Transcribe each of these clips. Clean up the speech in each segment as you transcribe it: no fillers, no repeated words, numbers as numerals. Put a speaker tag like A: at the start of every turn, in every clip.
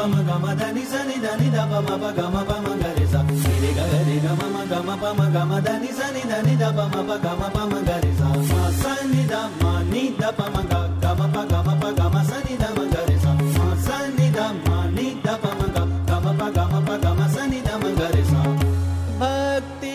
A: म ग म ध नि स नि ध नि ध प म प ग म प म ग रे सा रे ग रे ग म ग म प म ग म ध नि स नि ध नि ध प म प ग म प म ग रे सा म स नि ध म नि ध प म ग ग म प ग म प ग म स नि ध म ग रे सा म स नि ध म नि ध प म ग ग म प ग म प ग म स नि ध म ग रे सा। भक्ति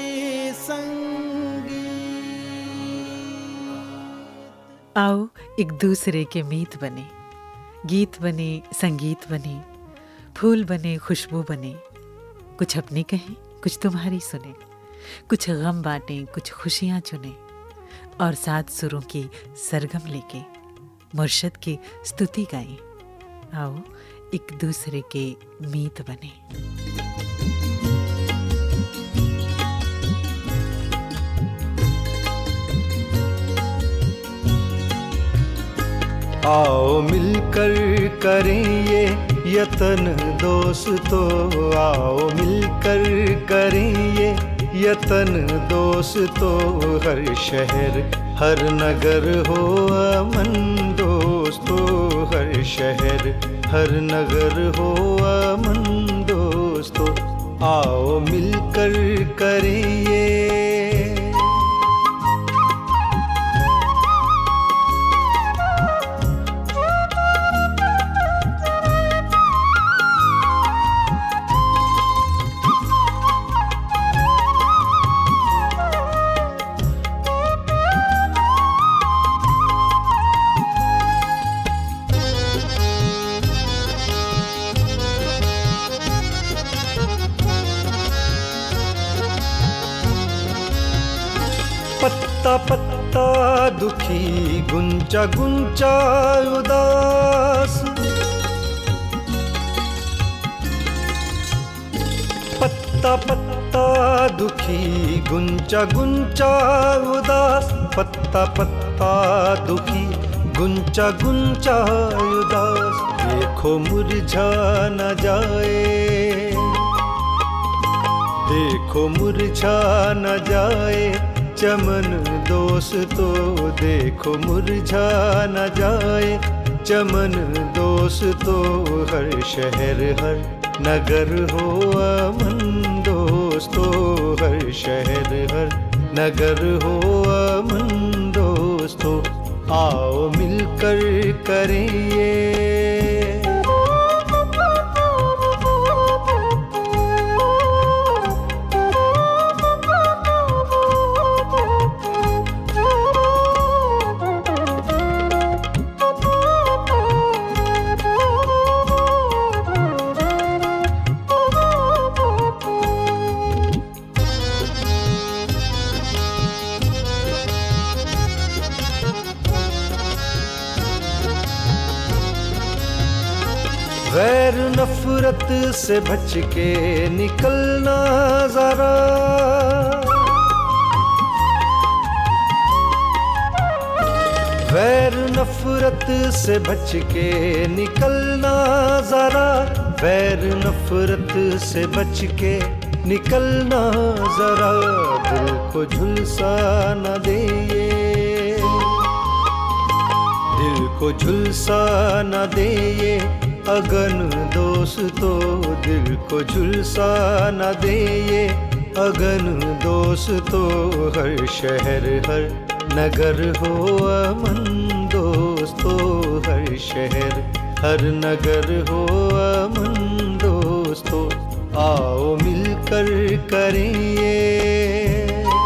B: आओ एक दूसरे के मीत बने, गीत बने, संगीत बने, फूल बने, खुशबू बने, कुछ अपनी कहें, कुछ तुम्हारी सुने, कुछ गम बांटें, कुछ खुशियां चुने और सात सुरों की सरगम लेके मुर्शद की स्तुति गाएं। आओ एक दूसरे के मीत बने।
C: आओ मिलकर करें ये यतन दोस्तों, आओ मिलकर करें ये यतन दोस्तों, हर शहर हर नगर हो अमन दोस्तों, हर शहर हर नगर हो अमन दोस्तों, आओ मिलकर करें ये। पत्ता पत्ता दुखी गुंचा गुंचा उदास, पत्ता पत्ता दुखी गुंचा गुंचा उदास, पत्ता पत्ता दुखी गुंचा गुंचा उदास, देखो मुरझा न जाए, देखो मुरझा न जाए चमन दोस्तों, देखो मुरझा न जाए चमन दोस्तों, हर शहर हर नगर हो अमन दोस्तों, हर शहर हर नगर हो अमन दोस्तों, आओ मिलकर करें ये। गैर नफरत से बच के निकलना जरा, गैर नफरत से बच के निकलना जरा, गैर नफरत से बच के निकलना जरा, दिल को झुलसा न दे, दिल को झुलसा न दे ये अगन दोस्तों, दिल को झुलसा न दे ये अगन दोस्तों, हर शहर हर नगर हो अमन दोस्तों, हर शहर हर नगर हो अमन दोस्तों, आओ मिलकर करें ये।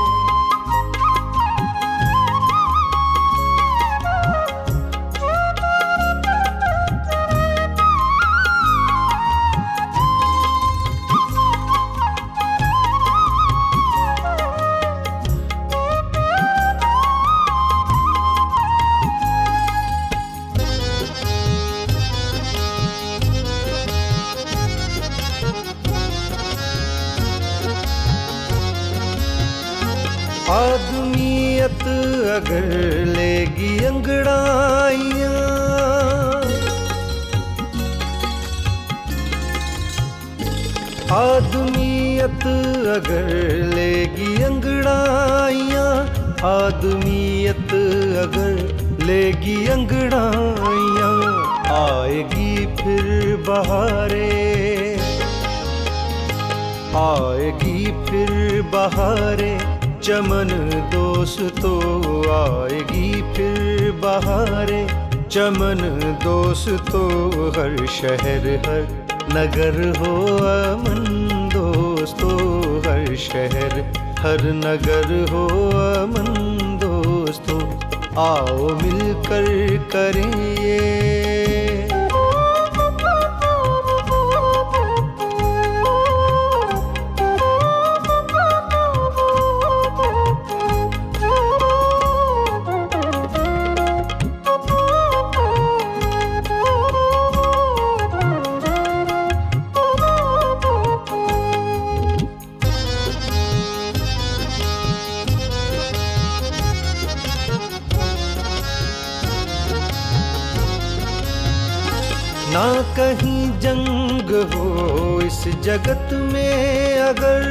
C: आदमियत अगर लेगी अंगड़ाइयाँ, आदमियत अगर लेगी अंगड़ाइयाँ, आदमियत अगर लेगी अंगड़ाइयाँ, आएगी फिर बहारें, आएगी फिर बहारें चमन दोस्तों, आएगी फिर बहारें चमन दोस्तों। हर शहर हर नगर हो अमन दोस्तों, हर शहर हर नगर हो अमन दोस्तों। आओ मिलकर करें ये ना कहीं जंग हो इस जगत में अगर,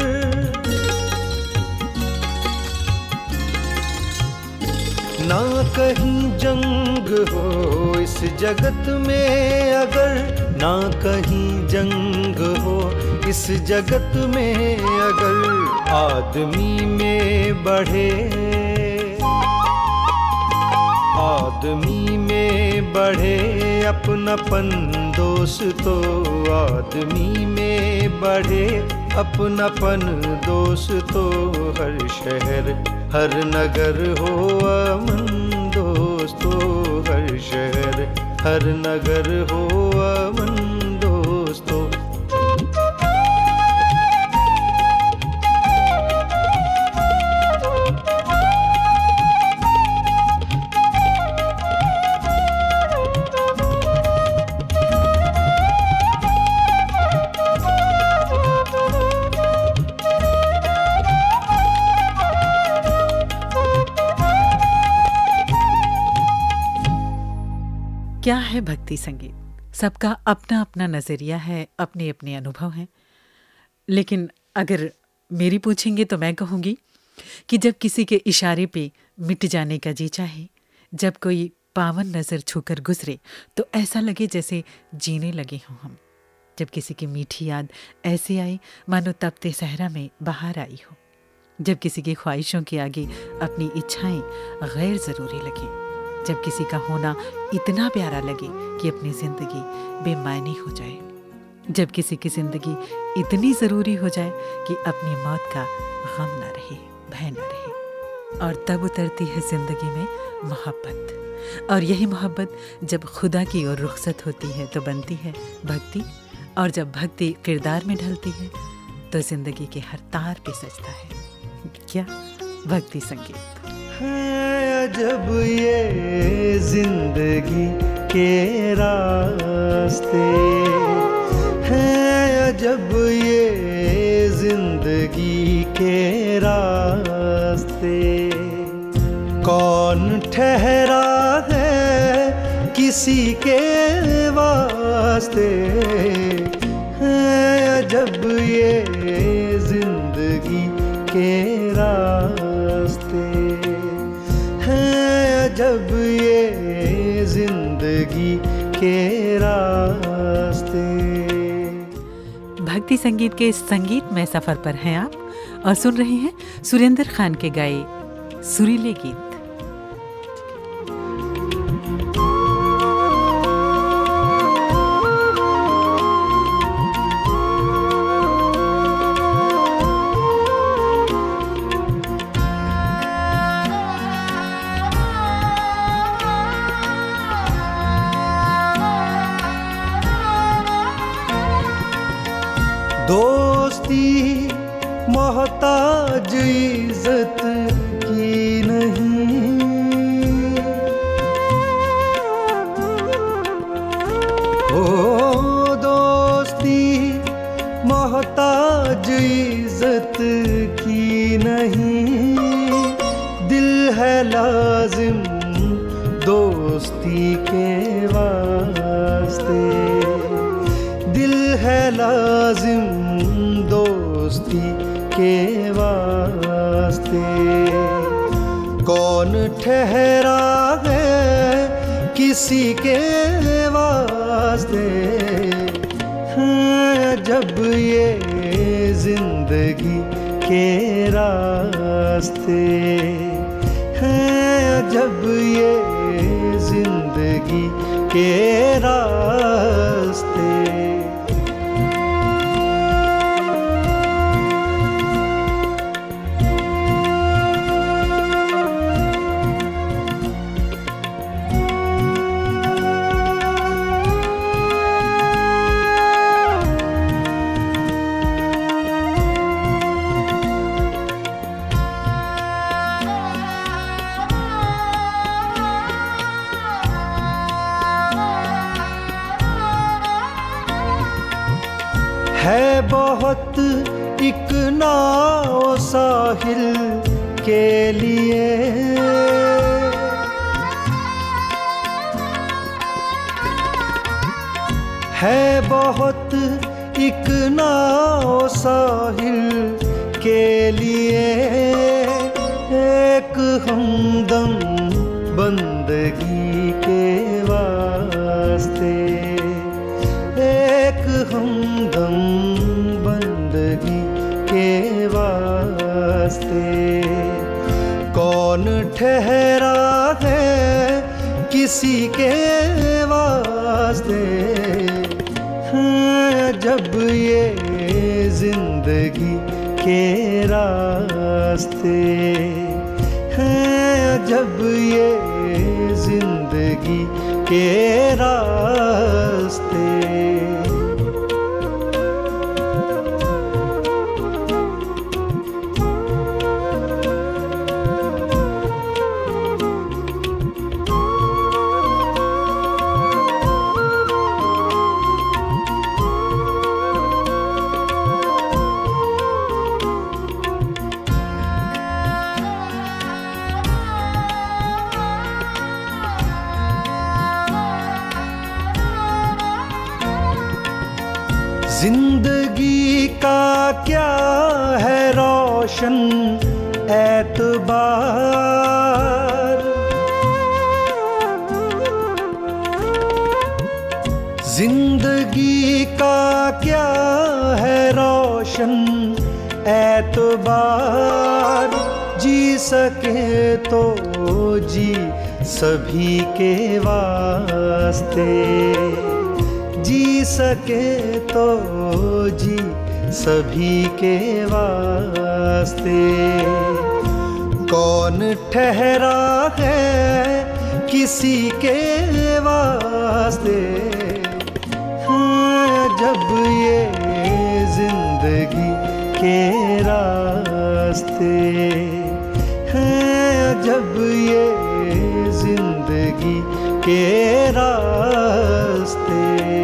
C: ना कहीं जंग हो इस जगत में अगर, ना कहीं जंग हो इस जगत में अगर। आदमी में बढ़े, आदमी में बढ़े अपनापन दोस्तों, आदमी में बढ़े अपनापन दोस्तों। हर शहर हर नगर हो अमन दोस्तों, हर शहर हर नगर हो अमन दोस्तों।
B: क्या है भक्ति संगीत? सबका अपना अपना नज़रिया है, अपने अपने अनुभव हैं। लेकिन अगर मेरी पूछेंगे तो मैं कहूँगी कि जब किसी के इशारे पे मिट जाने का जी चाहे, जब कोई पावन नज़र छूकर गुजरे तो ऐसा लगे जैसे जीने लगे हों हम, जब किसी की मीठी याद ऐसे आए मानो तपते सहरा में बाहर आई हो, जब किसी की ख्वाहिशों के आगे अपनी इच्छाएं गैर ज़रूरी लगें, जब किसी का होना इतना प्यारा लगे कि अपनी ज़िंदगी बेमायने हो जाए, जब किसी की ज़िंदगी इतनी ज़रूरी हो जाए कि अपनी मौत का गम ना रहे, भय ना रहे। और तब उतरती है ज़िंदगी में मोहब्बत, और यही मोहब्बत जब खुदा की ओर रुखसत होती है तो बनती है भक्ति, और जब भक्ति किरदार में ढलती है तो ज़िंदगी के हर तार पे सजता है क्या भक्ति संगीत।
C: है अजब ये जिंदगी के रास्ते, है अजब ये जिंदगी के रास्ते। कौन ठहरा है किसी के वास्ते, है अजब ये जिंदगी के रास्ते, जब ये जिंदगी के रास्ते।
B: भक्ति संगीत के संगीत में सफर पर हैं आप और सुन रहे हैं सुरेंद्र खान के गाए सुरीले गीत।
C: दोस्ती मोहताज इज्जत की नहीं, ओ दोस्ती मोहताज इज्जत की नहीं। दिल है लाजिम दोस्ती के वास्ते, दिल है लाजिम दोस्ती के वास्ते। कौन ठहरा है किसी के वास्ते हैं जब ये जिंदगी के रास्ते हैं जब ये जिंदगी के रास्ते। है बहुत एक नाव साहिल के लिए, है बहुत एक नाव साहिल के लिए, एक हमदम बंदगी के वास्ते, एक हमदम बंदगी के वास्ते। कौन ठहरा है किसी के वास्ते हैं जब ये जिंदगी के रास्ते हैं जब ये जिंदगी के रास्ते। जिंदगी का क्या है रोशन एतबार, जिंदगी का क्या है रोशन एतबार। जी सके तो जी सभी के वास्ते, जी सके तो जी सभी के वास्ते। कौन ठहरा है किसी के वास्ते जब ये जिंदगी के रास्ते हैं जब ये जिंदगी के रास्ते।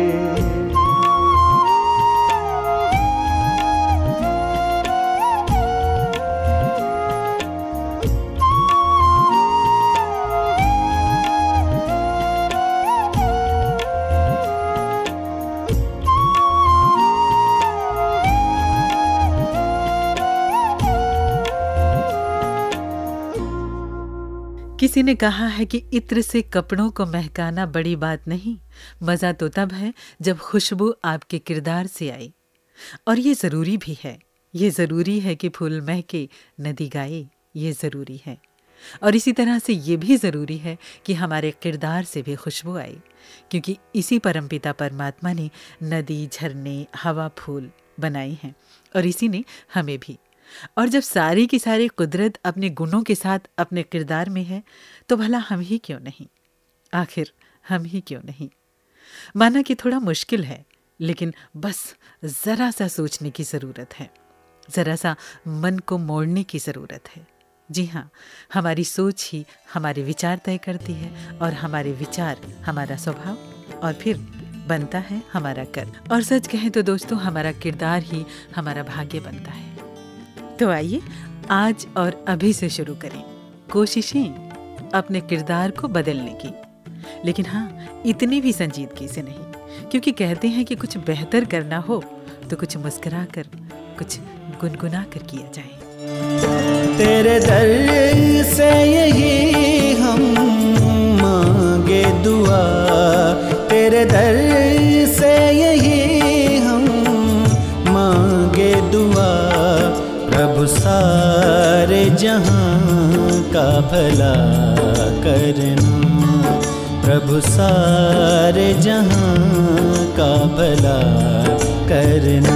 B: किसी ने कहा है कि इत्र से कपड़ों को महकाना बड़ी बात नहीं, मज़ा तो तब है जब खुशबू आपके किरदार से आई। और ये ज़रूरी भी है, ये ज़रूरी है कि फूल महके नदी गाए, ये ज़रूरी है। और इसी तरह से ये भी ज़रूरी है कि हमारे किरदार से भी खुशबू आए, क्योंकि इसी परमपिता परमात्मा ने नदी, झरने, हवा, फूल बनाए हैं और इसी ने हमें भी। और जब सारी की सारी कुदरत अपने गुणों के साथ अपने किरदार में है तो भला हम ही क्यों नहीं, आखिर हम ही क्यों नहीं। माना कि थोड़ा मुश्किल है, लेकिन बस ज़रा सा सोचने की ज़रूरत है, ज़रा सा मन को मोड़ने की ज़रूरत है। जी हाँ, हमारी सोच ही हमारे विचार तय करती है और हमारे विचार हमारा स्वभाव और फिर बनता है हमारा कर्म। और सच कहें तो दोस्तों, हमारा किरदार ही हमारा भाग्य बनता है। तो आइए आज और अभी से शुरू करें कोशिशें अपने किरदार को बदलने की, लेकिन हाँ, इतनी भी संजीदगी से नहीं, क्योंकि कहते हैं कि कुछ बेहतर करना हो तो कुछ मुस्कुरा कर, कुछ गुनगुना कर किया जाए।
A: तेरे दर से यही हम मांगे दुआ, प्रभु सारे जहां का भला करना, प्रभु सारे जहां का भला करना।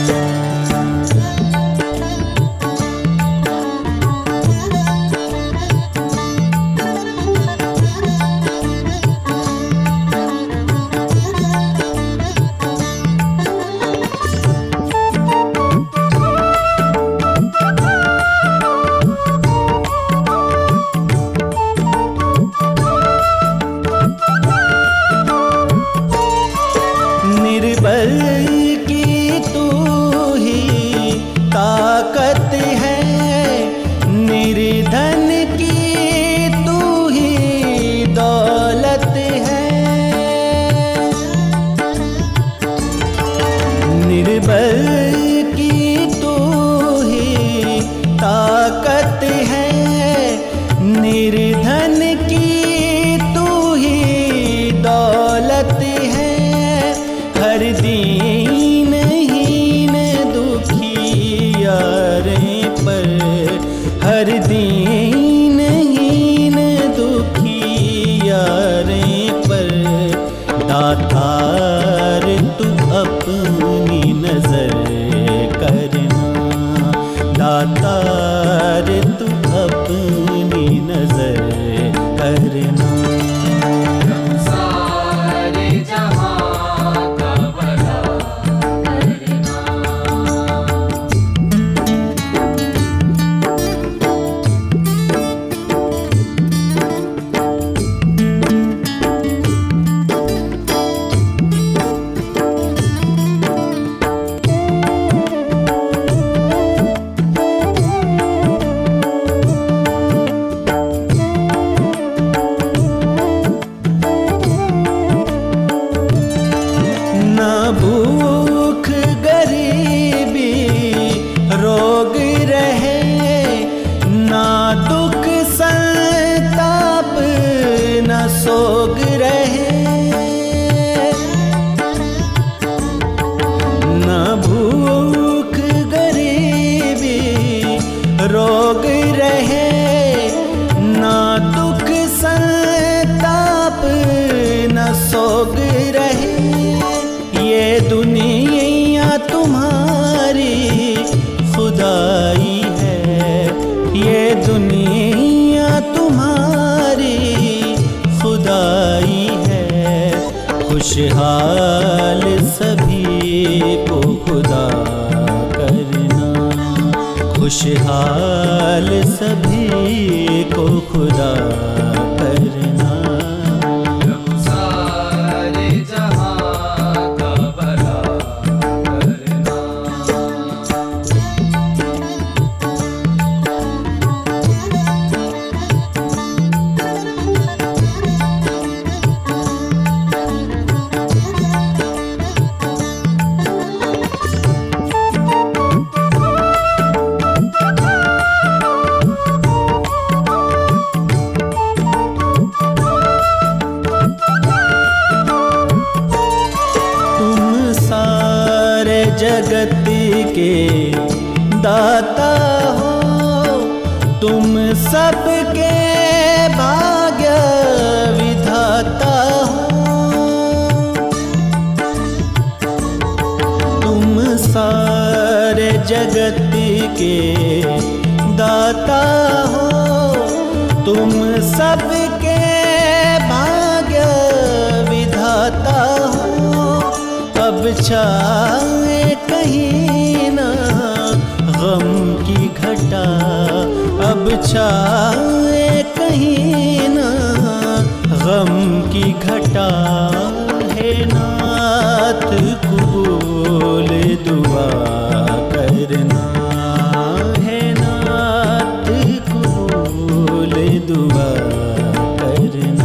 A: निर्बल की तू ही ताकत है, निर्धन की तू ही दौलत है। निर्बल की तू ही ताकत है, निर्धन की तू ही दौलत है। हर दीनहीन दुखियारे पर, हर दीनहीन दुखियारे पर दातार तू अपनी नजर करना, दातार तू अपनी नजर करना। भूख गरीबी रोग रहे, ना दुख संताप न सोग रहे। ना भूख गरीबी रोग रहे, ना दुख संताप न सोग रहे। ये दुनिया तुम्हारी खुदाई है, ये दुनिया तुम्हारी खुदाई है। खुशहाल सभी को खुदा करना, खुशहाल सभी को खुदा करना। जगत के दाता हो, तुम सबके भाग्य विधाता हो। तुम सारे जगत के दाता हो, तुम सबके भाग्य विधाता हो। अब छाए कहीं ना गम की घटा, अब छाए कहीं ना गम की घटा। है नाथ कबूल दुआ करना, है नाथ कबूल दुआ करना।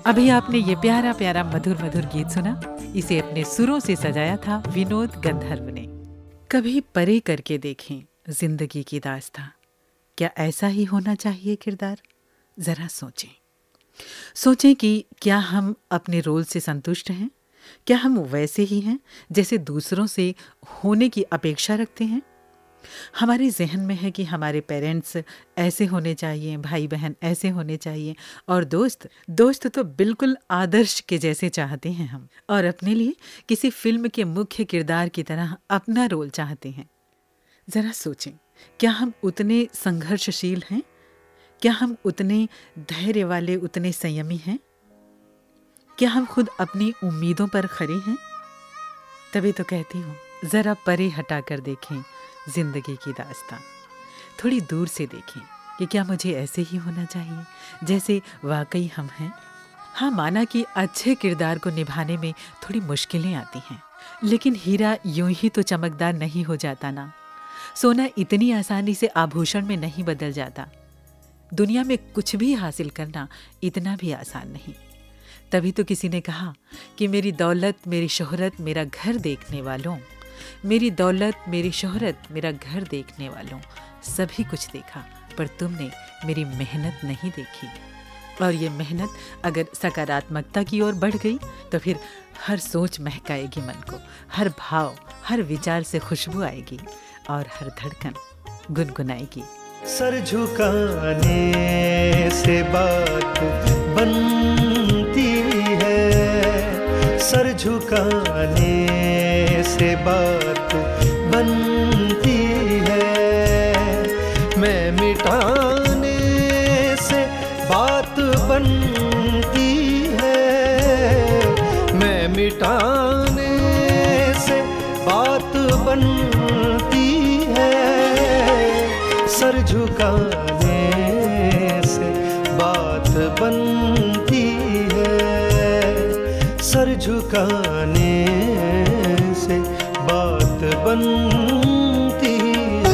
B: अभी आपने ये प्यारा प्यारा मधुर मधुर गीत सुना। इसे अपने सुरों से सजाया था विनोद गंधर्व ने। कभी परे करके देखें जिंदगी की दास्तां, क्या ऐसा ही होना चाहिए किरदार? जरा सोचें, सोचें कि क्या हम अपने रोल से संतुष्ट हैं? क्या हम वैसे ही हैं जैसे दूसरों से होने की अपेक्षा रखते हैं? हमारे जहन में है कि हमारे पेरेंट्स ऐसे होने चाहिए, भाई बहन ऐसे होने चाहिए, और दोस्त तो बिल्कुल आदर्श के जैसे चाहते हैं हम, और अपने लिए किसी फिल्म के मुख्य किरदार की तरह अपना रोल चाहते हैं। जरा सोचें, क्या हम उतने संघर्षशील हैं? क्या हम उतने धैर्य वाले, उतने संयमी हैं? क्या हम खुद अपनी उम्मीदों पर खरे हैं? तभी तो कहती हूँ, जरा परे हटा कर देखें जिंदगी की दास्तां। थोड़ी दूर से देखें कि क्या मुझे ऐसे ही होना चाहिए जैसे वाकई हम हैं। हाँ, माना कि अच्छे किरदार को निभाने में थोड़ी मुश्किलें आती हैं, लेकिन हीरा यूं ही तो चमकदार नहीं हो जाता ना। सोना इतनी आसानी से आभूषण में नहीं बदल जाता। दुनिया में कुछ भी हासिल करना इतना भी आसान नहीं। तभी तो किसी ने कहा कि मेरी दौलत, मेरी शोहरत, मेरा घर देखने वालों, मेरी दौलत, मेरी शोहरत, मेरा घर देखने वालों, सभी कुछ देखा, पर तुमने मेरी मेहनत नहीं देखी। और ये मेहनत अगर सकारात्मकता की ओर बढ़ गई तो फिर हर सोच महकाएगी मन को, हर भाव, हर विचार से खुशबू आएगी और हर धड़कन गुनगुनाएगी।
C: सर झुकाने से बात बनती है, सर झुकाने से बात बनती है, मैं मिटाने से बात बनती है, मैं मिटाने से बात बनती है, सर झुकाने से बात बनती है, सर झुकाने से बात बनती है।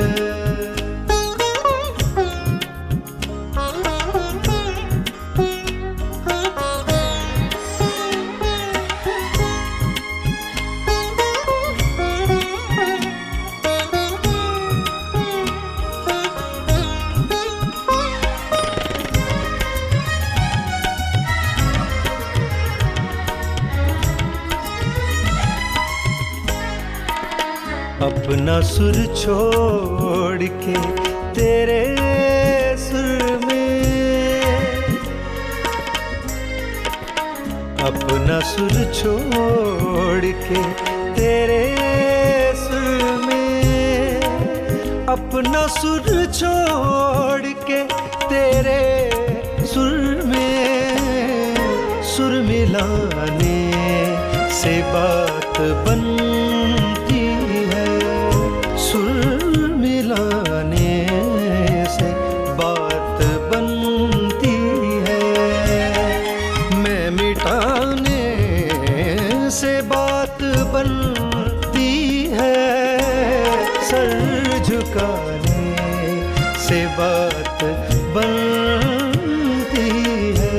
C: अपना सुर छोड़ के तेरे सुर में, अपना सुर छोड़ के तेरे सुर में, अपना सुर छोड़ के तेरे सुर में, सुर मिलाने से बात बनती है, सुर मिलाने से बात बनती है, मैं मिटाने से बात बनती है, सर झुकाने से बात बनती है।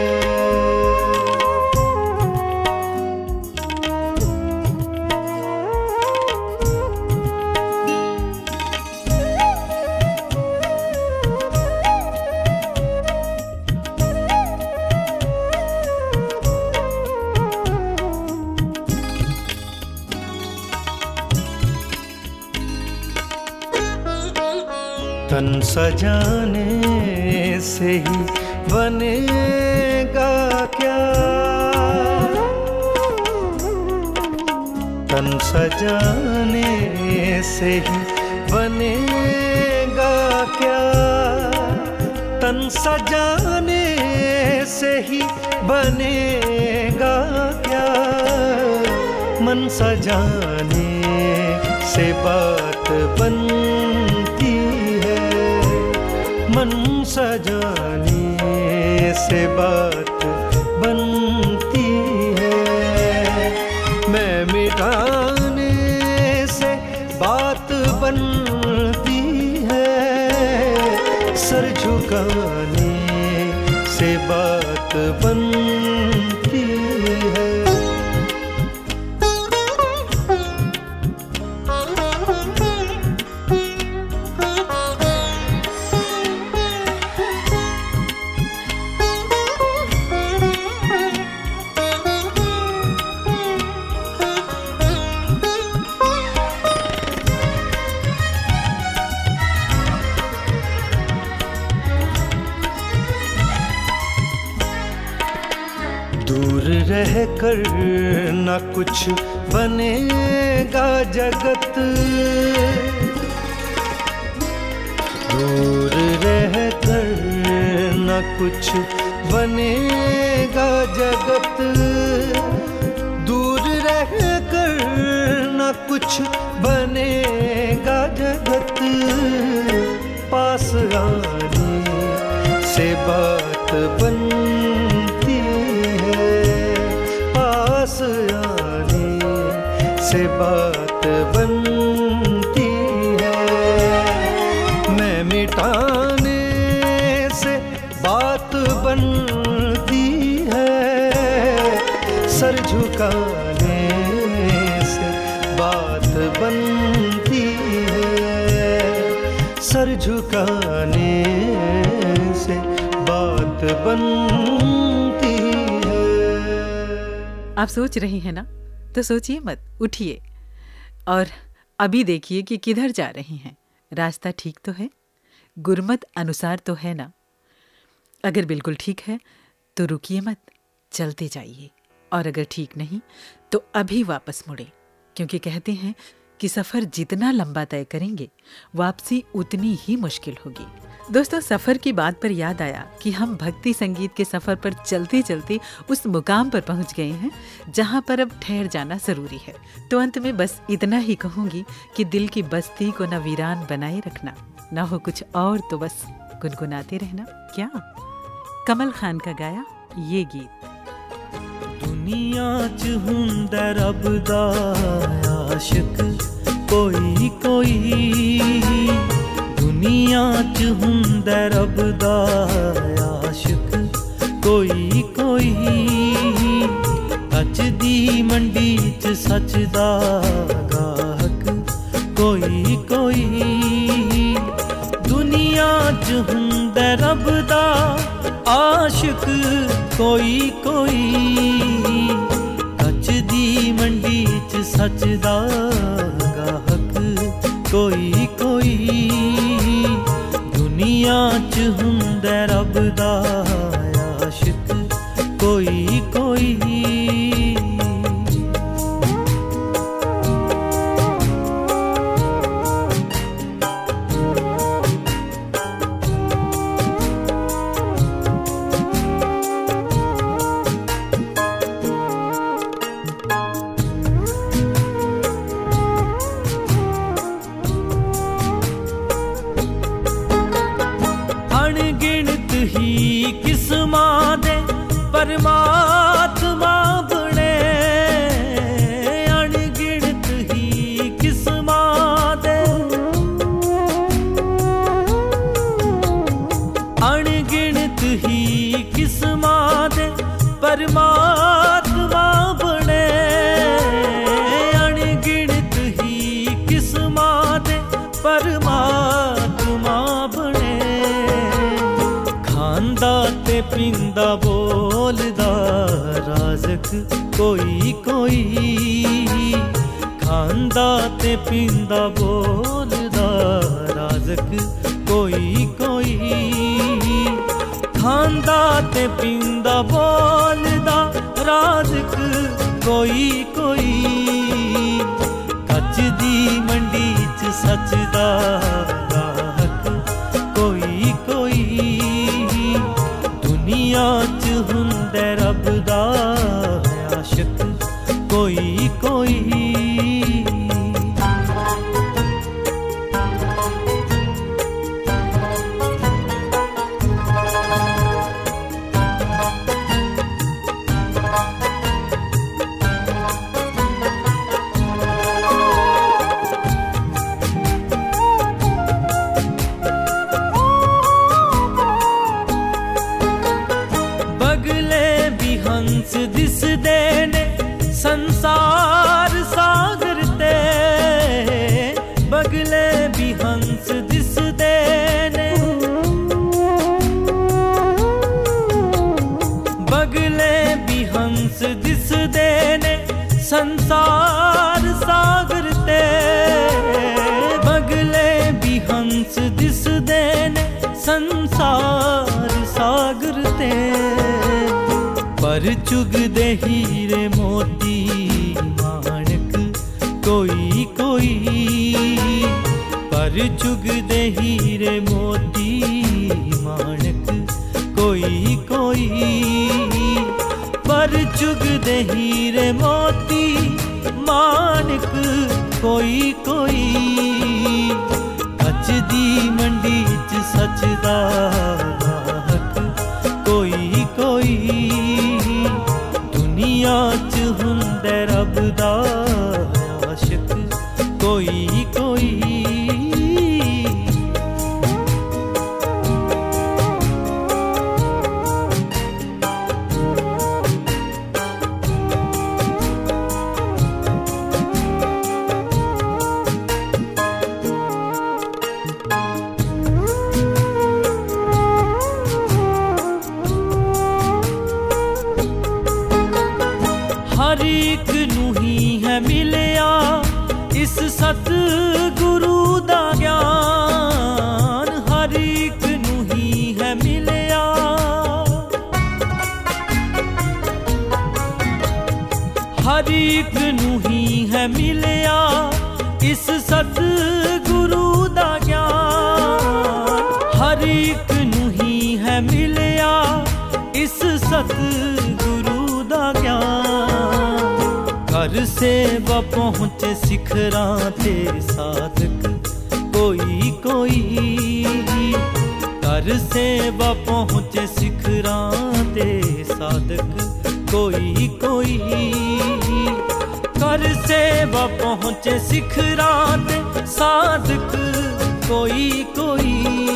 C: तन सजाने से ही बनेगा क्या, तन सजाने से ही बनेगा क्या, तन सजाने से ही बनेगा क्या, मन सजाने से बात बनती है, मन सजाने से बात बनती है, मैं मिटाने से बात बनती है, सर झुकाने से बात बनती है। दूर रह कर न कुछ बनेगा जगत, दूर रह कर न कुछ बनेगा जगत, दूर रह कर न कुछ बनेगा जगत। पास आने से बात बनती है, पास आने से बात बनती है, मैं मिटाने से बात बनती है, सर झुकाने से बात बनती है, सर झुकाने से बात बनती है।
B: आप सोच रही हैं ना, तो सोचिए मत, उठिए और अभी देखिए कि किधर जा रही हैं। रास्ता ठीक तो है, गुरमत अनुसार तो है ना? अगर बिल्कुल ठीक है तो रुकिए मत, चलते जाइए, और अगर ठीक नहीं तो अभी वापस मुड़े, क्योंकि कहते हैं कि सफ़र जितना लंबा तय करेंगे वापसी उतनी ही मुश्किल होगी। दोस्तों, सफ़र की बात पर याद आया कि हम भक्ति संगीत के सफ़र पर चलते चलते उस मुकाम पर पहुंच गए हैं जहां पर अब ठहर जाना ज़रूरी है। तो अंत में बस इतना ही कहूँगी कि दिल की बस्ती को न वीरान बनाए रखना, न हो कुछ और तो बस गुनगुनाते रहना। क्या कमल खान का गाया ये गीत।
D: दुनिया च हुंदा रब दा आशिक कोई कोई, दुनिया च हुंदा रब दा आशिक कोई कोई, सच दी मंडी च सच दा गाहक कोई कोई, दुनिया च हुंदा रब दा आशिक कोई कोई, सच दी मंडी च सच दा गाहक कोई कोई, दुनिया च हुंदा रब दा आशिक कोई कोई। परमात्मा बने अनगिनत ही किस्मां दे, अनगिनत ही किस्मां दे परमात्मा बने, अनगिनत ही किस्मां दे परमात्मा बने, खांदा ते पींदा बोलदा राज़क कोई कोई, खांदा ते पींदा बोलदा राज़क कोई कोई, खांदा ते पींदा बोलदा राज़क कोई कोई, कच्च दी मंडी च सच दा गाहक कोई कोई, दुनिया च हुंदा रब दा आशिक कोई कोई। हंस दिसदे ने संसार सागर ते, बगले भी हंस दिसदे ने, बगले भी हंस दिसदे ने संसार सागर ते, बगले भी हंस दिसदे ने संसार सागर ते, पर चुगदे हीरे मोती माणक कोई कोई, पर चुगदे हीरे मोती माणक कोई कोई, पर चुगदे हीरे मोती माणक कोई कोई। अज दी मंडी च सच दा हक कोई कोई, दुनिया च हुंदे रब दा आशिक कोई कोई। हर एक नू ही है मिलिया इस सतगुरु दा ज्ञान, हर एक नू ही है मिलिया, हर एक नू ही है मिलिया इस सतगुरु दा ज्ञान, हर एक नू ही है मिलिया इस सतगुरु दा ज्ञान। घर सेवा पहुँचे शिखरां ते साधक कोई कोई, घर सेवा पहुँचे शिखरां ते साधक कोई कोई, घर सेवा पहुँचे शिखरां ते साधक कोई कोई।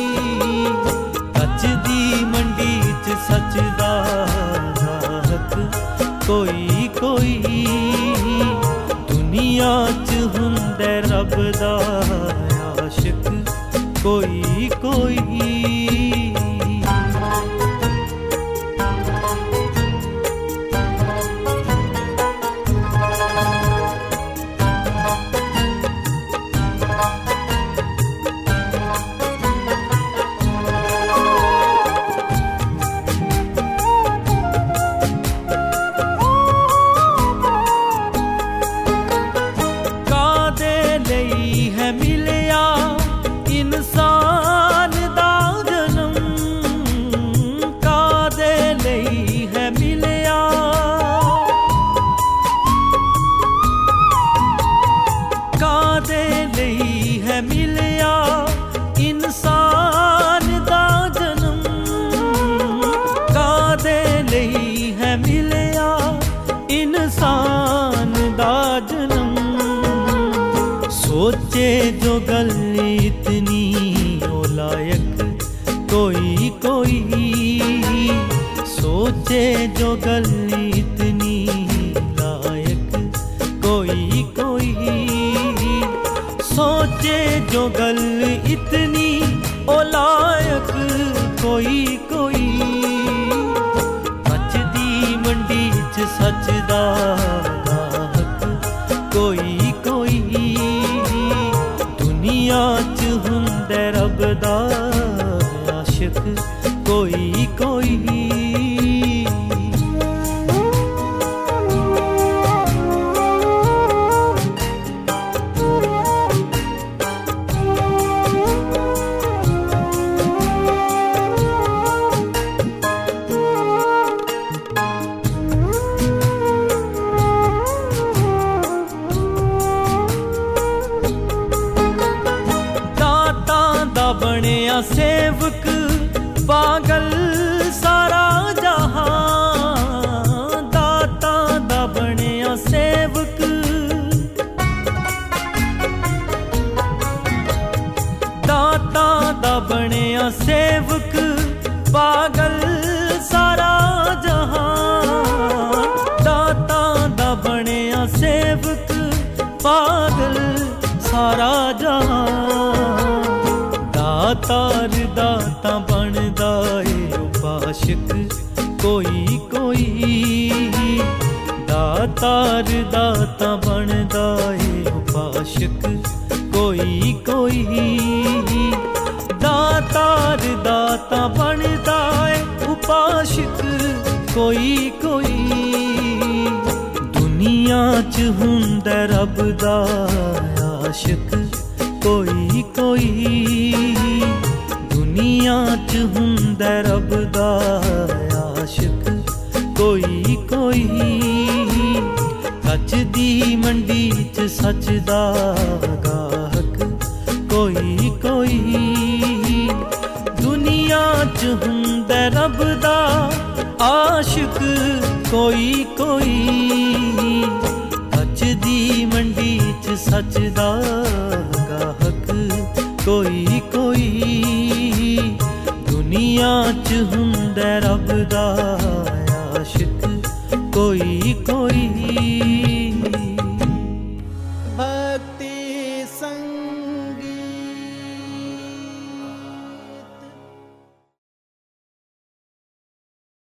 D: सच दी मंडी च सच दा हक कोई कोई, दुनिया च हुंदे रब दा आशिक कोई कोई। सोचे जो गल इतनी ओ लायक कोई कोई, सोचे जो गल इतनी लायक कोई कोई, सोचे जो गल इतनी ओ लायक कोई कोई। सच दी मंडी च सच दा हक कोई कोई, दुनिया च हुंदे रब दा आशिक कोई कोई। बनया सेवक पागल सारा जहां, दाता दा बनया सेवक, दाता दा बनया सेवक पागल सारा जहां, दाता दा बनया सेवक पागल सारा जहां। दातार दाता बनदा ए उपासक कोई कोई, दातार दाता बनदा ए उपासक कोई कोई, दातार दाता बनदा ए उपासक कोई कोई। हुंदा रब दा आशिक कोई कोई, दुनिया च हुंदा रब दा आशिक कोई कोई, सच दी मंडी च सच दा गाहक कोई कोई, दुनिया च हुंदा रब दा आशिक कोई कोई, सच दी मंडी च सच दा गाहक कोई कोई, दुनिया च हुंदा रब दा आशिक कोई कोई।